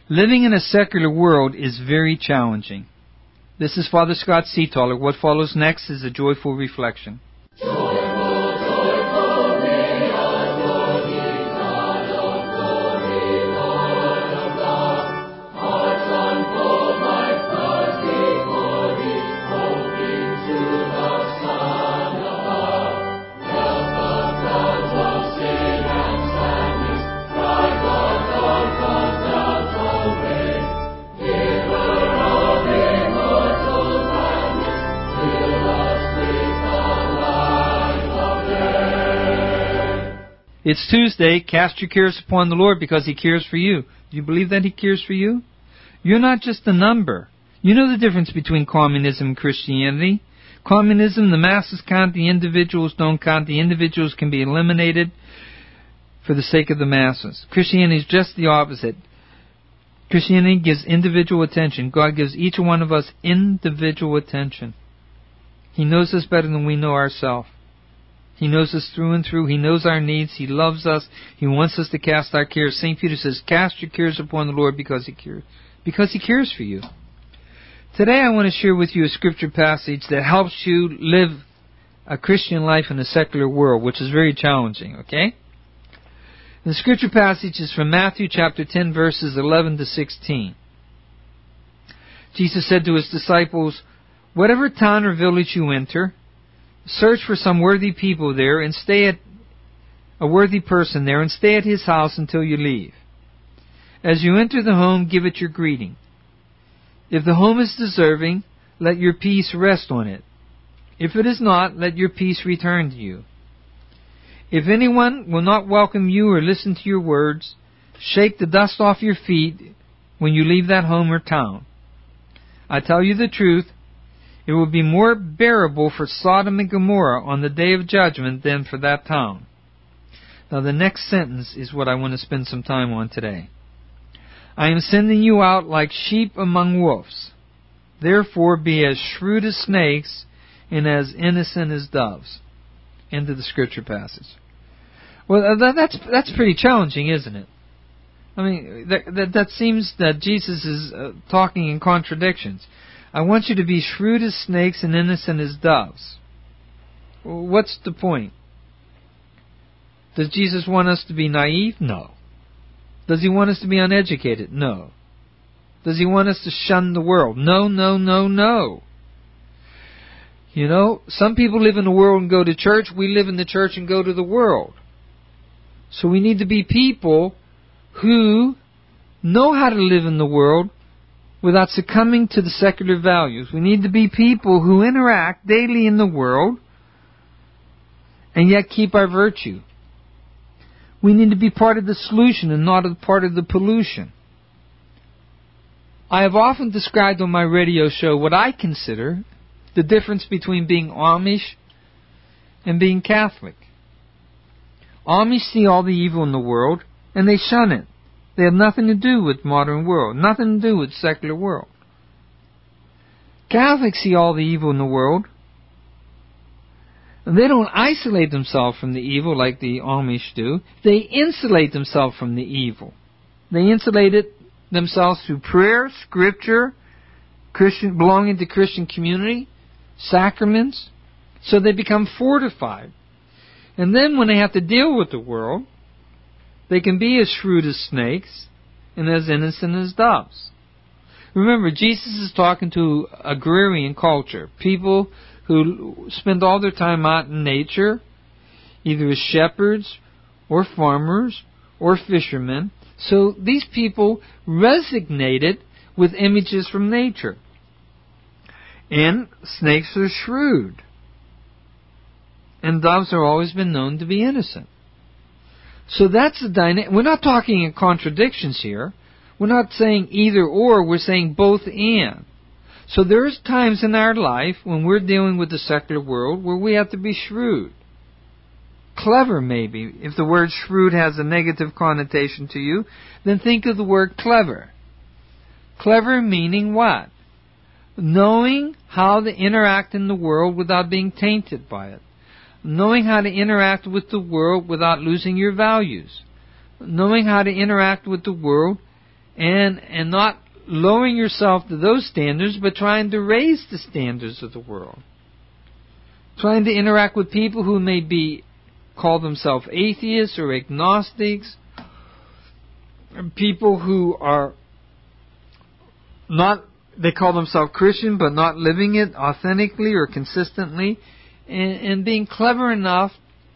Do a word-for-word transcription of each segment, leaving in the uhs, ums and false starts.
Living in a secular world is very challenging. This is Father Scott Seataller. What follows next is a joyful reflection. It's Tuesday. Cast your cares upon the Lord because He cares for you. Do you believe that He cares for you? You're not just a number. You know the difference between communism and Christianity. Communism, the masses count, the individuals don't count. The individuals can be eliminated for the sake of the masses. Christianity is just the opposite. Christianity gives individual attention. God gives each one of us individual attention. He knows us better than we know ourselves. He knows us through and through. He knows our needs. He loves us. He wants us to cast our cares. Saint Peter says, cast your cares upon the Lord because He cares, because He cares for you. Today I want to share with you a scripture passage that helps you live a Christian life in a secular world, which is very challenging, okay? The scripture passage is from Matthew chapter ten, verses eleven to sixteen. Jesus said to His disciples, whatever town or village you enter, search for some worthy people there and stay at a worthy person there and stay at his house until you leave. As you enter the home, give it your greeting. If the home is deserving, let your peace rest on it. If it is not, let your peace return to you. If anyone will not welcome you or listen to your words, shake the dust off your feet when you leave that home or town. I tell you the truth, it will be more bearable for Sodom and Gomorrah on the day of judgment than for that town. Now the next sentence is what I want to spend some time on today. I am sending you out like sheep among wolves. Therefore be as shrewd as snakes and as innocent as doves. End of the scripture passage. Well, that's that's pretty challenging, isn't it? I mean, that that, that seems that Jesus is uh, talking in contradictions. I want you to be shrewd as snakes and innocent as doves. What's the point? Does Jesus want us to be naive? No. Does He want us to be uneducated? No. Does He want us to shun the world? No, no, no, no. You know, some people live in the world and go to church. We live in the church and go to the world. So we need to be people who know how to live in the world without succumbing to the secular values. We need to be people who interact daily in the world and yet keep our virtue. We need to be part of the solution and not a part of the pollution. I have often described on my radio show what I consider the difference between being Amish and being Catholic. Amish see all the evil in the world and they shun it. They have nothing to do with modern world, nothing to do with secular world. Catholics see all the evil in the world. And they don't isolate themselves from the evil like the Amish do. They insulate themselves from the evil. They insulate it themselves through prayer, scripture, Christian, belonging to Christian community, sacraments. So they become fortified. And then when they have to deal with the world, they can be as shrewd as snakes and as innocent as doves. Remember, Jesus is talking to agrarian culture, people who spend all their time out in nature, either as shepherds or farmers or fishermen. So these people resonated with images from nature. And snakes are shrewd. And doves have always been known to be innocent. So that's the dynamic. We're not talking in contradictions here. We're not saying either or. We're saying both and. So there's times in our life when we're dealing with the secular world where we have to be shrewd. Clever, maybe. If the word shrewd has a negative connotation to you, then think of the word clever. Clever meaning what? Knowing how to interact in the world without being tainted by it. Knowing how to interact with the world without losing your values. Knowing how to interact with the world and and not lowering yourself to those standards, but trying to raise the standards of the world. Trying to interact with people who may be call themselves atheists or agnostics, people who are not, they call themselves Christian but not living it authentically or consistently, and, and being clever enough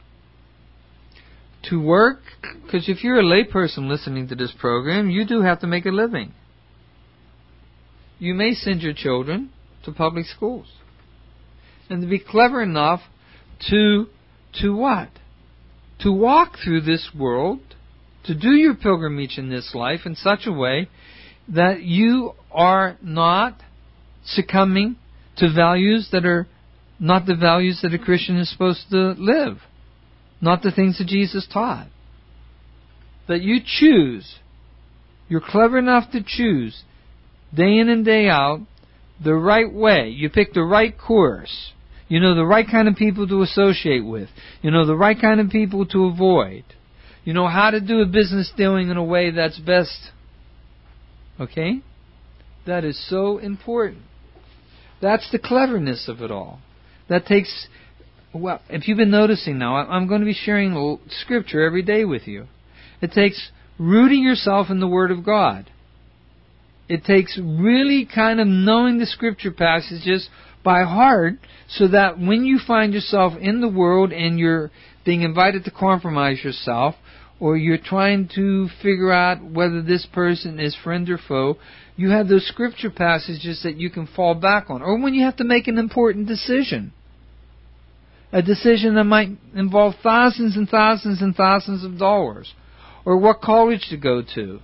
to work, because if you're a layperson listening to this program, you do have to make a living. You may send your children to public schools. And to be clever enough to, to what? To walk through this world, to do your pilgrimage in this life in such a way that you are not succumbing to values that are not the values that a Christian is supposed to live. Not the things that Jesus taught. That you choose, you're clever enough to choose, day in and day out, the right way. You pick the right course. You know the right kind of people to associate with. You know the right kind of people to avoid. You know how to do a business dealing in a way that's best. Okay? That is so important. That's the cleverness of it all. That takes, well, if you've been noticing now, I'm going to be sharing Scripture every day with you. It takes rooting yourself in the Word of God. It takes really kind of knowing the Scripture passages by heart, so that when you find yourself in the world and you're being invited to compromise yourself, or you're trying to figure out whether this person is friend or foe, you have those Scripture passages that you can fall back on. Or when you have to make an important decision. A decision that might involve thousands and thousands and thousands of dollars. Or what college to go to.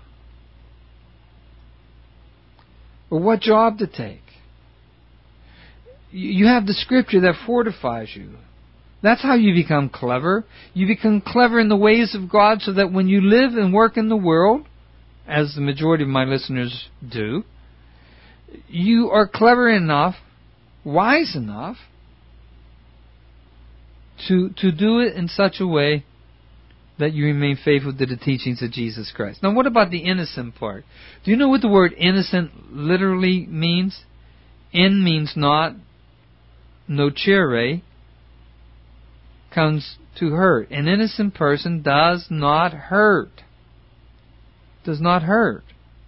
Or what job to take. You have the Scripture that fortifies you. That's how you become clever. You become clever in the ways of God so that when you live and work in the world, as the majority of my listeners do, you are clever enough, wise enough, to, to do it in such a way that you remain faithful to the teachings of Jesus Christ. Now what about the innocent part? Do you know what the word innocent literally means? In means not. Nocere comes to hurt. An innocent person does not hurt. Does not hurt.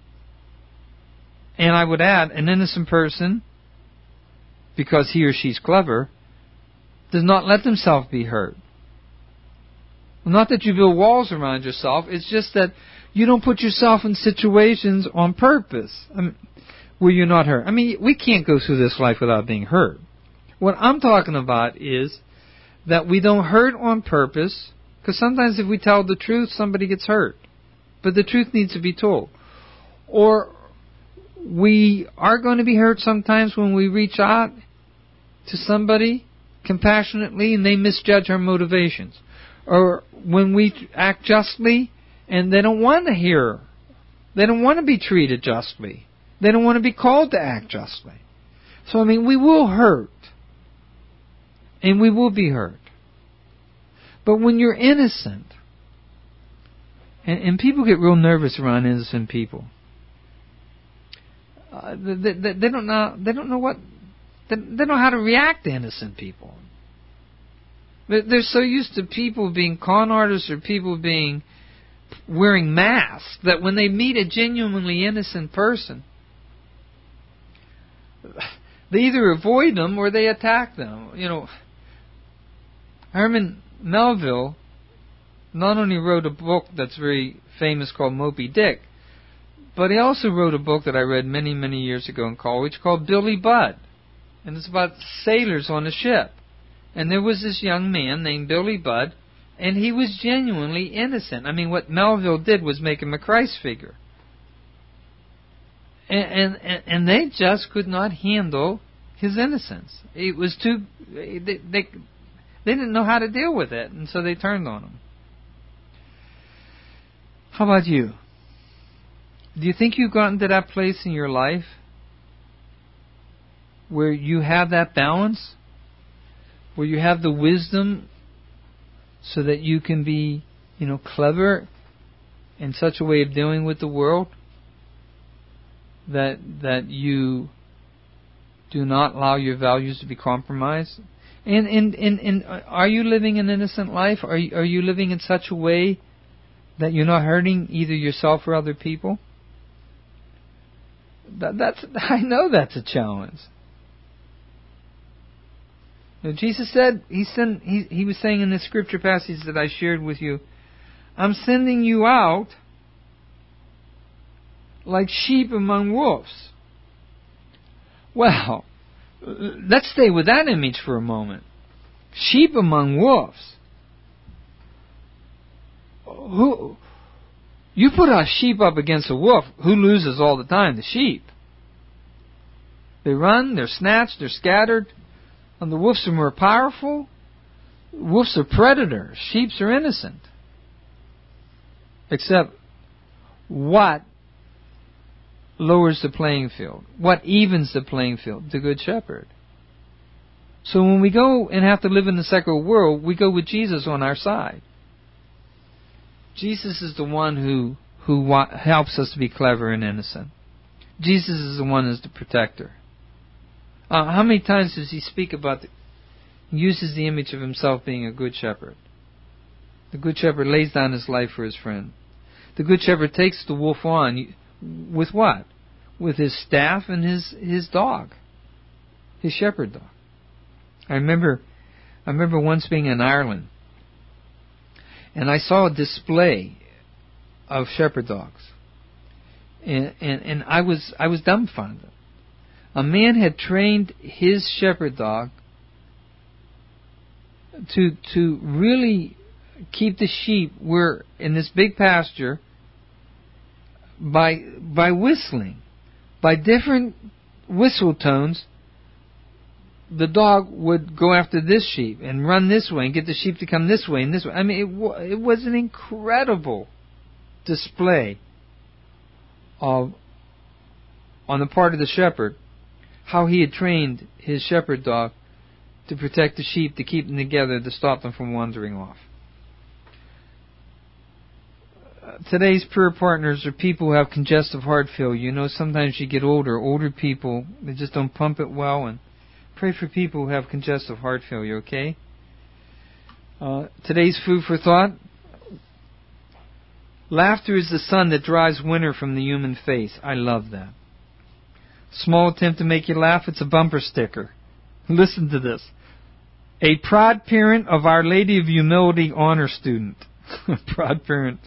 And I would add, an innocent person, because he or she's clever, does not let themselves be hurt. Not that you build walls around yourself, it's just that you don't put yourself in situations on purpose I mean, where you're not hurt. I mean, we can't go through this life without being hurt. What I'm talking about is that we don't hurt on purpose, because sometimes if we tell the truth, somebody gets hurt. But the truth needs to be told. Or we are going to be hurt sometimes when we reach out to somebody compassionately and they misjudge our motivations. Or when we act justly and they don't want to hear. They don't want to be treated justly. They don't want to be called to act justly. So, I mean, we will hurt. And we will be hurt. But when you're innocent, and, and people get real nervous around innocent people. Uh, they, they, they don't know. They don't know what. They, they don't know how to react to innocent people. They're so used to people being con artists or people being wearing masks that when they meet a genuinely innocent person, they either avoid them or they attack them. You know. Herman Melville not only wrote a book that's very famous called Moby Dick, but he also wrote a book that I read many, many years ago in college called Billy Budd. And it's about sailors on a ship. And there was this young man named Billy Budd, and he was genuinely innocent. I mean, what Melville did was make him a Christ figure. And, and, and they just could not handle his innocence. It was too... They, they, They didn't know how to deal with it, and so they turned on him. How about you? Do you think you've gotten to that place in your life where you have that balance? Where you have the wisdom so that you can be, you know, clever in such a way of dealing with the world? that that you do not allow your values to be compromised? And and, and, and are you living an innocent life? Are you, are you living in such a way that you're not hurting either yourself or other people? That, that's I know that's a challenge. Now, Jesus said, he, sent, he, he was saying in the scripture passage that I shared with you, I'm sending you out like sheep among wolves. Well, let's stay with that image for a moment. Sheep among wolves. Who? You put a sheep up against a wolf, who loses all the time? The sheep. They run, they're snatched, they're scattered. And the wolves are more powerful. Wolves are predators. Sheep are innocent. Except, what lowers the playing field? What evens the playing field? The Good Shepherd. So when we go and have to live in the secular world, we go with Jesus on our side. Jesus is the one who who wa- helps us to be clever and innocent. Jesus is the one who's the protector. Uh, how many times does he speak about, the, he uses the image of himself being a good shepherd. The good shepherd lays down his life for his friend. The good shepherd takes the wolf on with what? With his staff and his, his dog. His shepherd dog. I remember I remember once being in Ireland, and I saw a display of shepherd dogs. And, and, and I was I was dumbfounded. A man had trained his shepherd dog to to really keep the sheep were in this big pasture by by whistling, by different whistle tones. The dog would go after this sheep and run this way and get the sheep to come this way and this way. I mean, it, w- it was an incredible display of, on the part of the shepherd, how he had trained his shepherd dog to protect the sheep, to keep them together, to stop them from wandering off. Uh, today's prayer partners are people who have congestive heart failure. You know, sometimes you get older, older people, they just don't pump it well, and pray for people who have congestive heart failure, okay? Uh, today's food for thought. Laughter is the sun that drives winter from the human face. I love that. Small attempt to make you laugh, it's a bumper sticker. Listen to this. A proud parent of Our Lady of Humility honor student. Proud parent.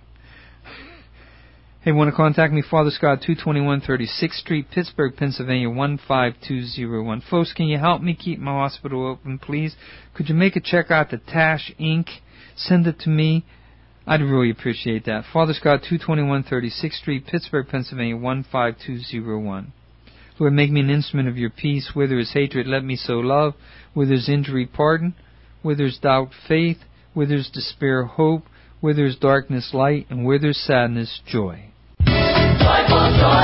Hey, want to contact me? Father Scott, two twenty-one thirty-sixth Street, Pittsburgh, Pennsylvania, one five two zero one. Folks, can you help me keep my hospital open, please? Could you make a check out to Tash Incorporated? Send it to me. I'd really appreciate that. Father Scott, two twenty-one thirty-sixth Street, Pittsburgh, Pennsylvania, one five two zero one. Lord, make me an instrument of your peace. Where there is hatred, let me sow love. Where there is injury, pardon. Where there is doubt, faith. Where there is despair, hope. Where there is darkness, light. And where there is sadness, joy. Joyful, joy.